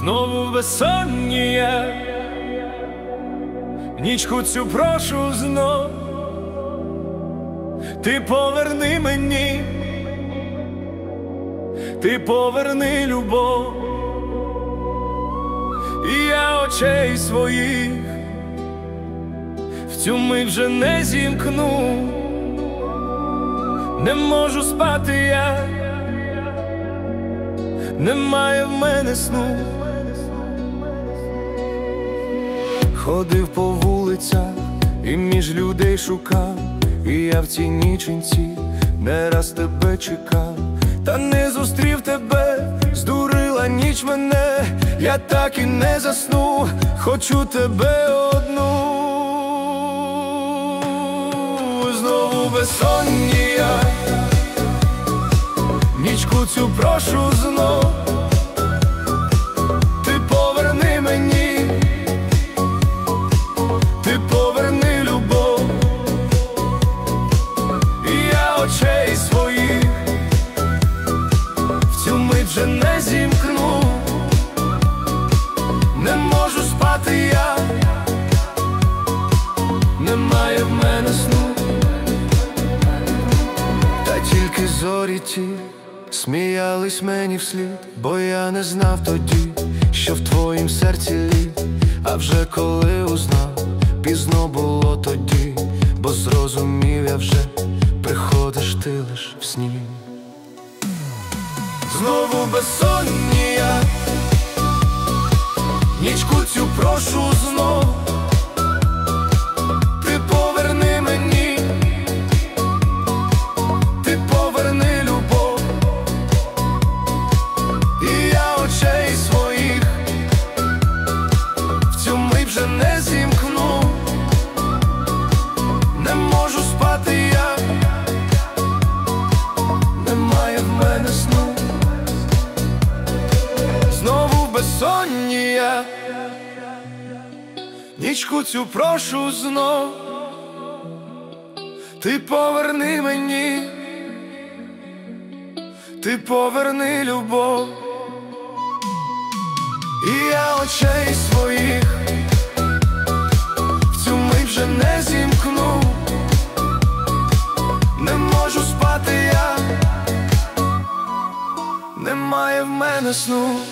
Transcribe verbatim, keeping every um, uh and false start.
Знову в безсонні я, нічку цю прошу знов, ти поверни мені, ти поверни любов, і я очей своїх в цю мить вже не зімкну, не можу спати я, немає в мене сну. Ходив по вулицях і між людей шукав, і я в цій ніченці не раз тебе чекав, та не зустрів тебе, здурила ніч мене, я так і не засну, хочу тебе одну. Знову безсонні я, нічку цю прошу знов, ти поверни мені, ти поверни любов, і я очей своїх в цю мить вже не зімкну, не можу спати я, немає в мене сну. Та тільки зорі ті сміялись мені вслід, бо я не знав тоді, що в твоїм серці лід. А вже коли узнав, пізно було тоді, бо зрозумів я вже, приходиш ти лиш в сні. Знову безсонні я, нічку цю прошу знов, ти поверни мені, ти поверни любов, і я очей своїх в цю мить вже не зімкну, не можу спати я, немає в мене сну. Знову в безсонні я, нічку цю прошу знов, ти поверни мені, ти поверни любов, і я очей своїх в цю мить вже не зімкну, не можу спати я, немає в мене сну.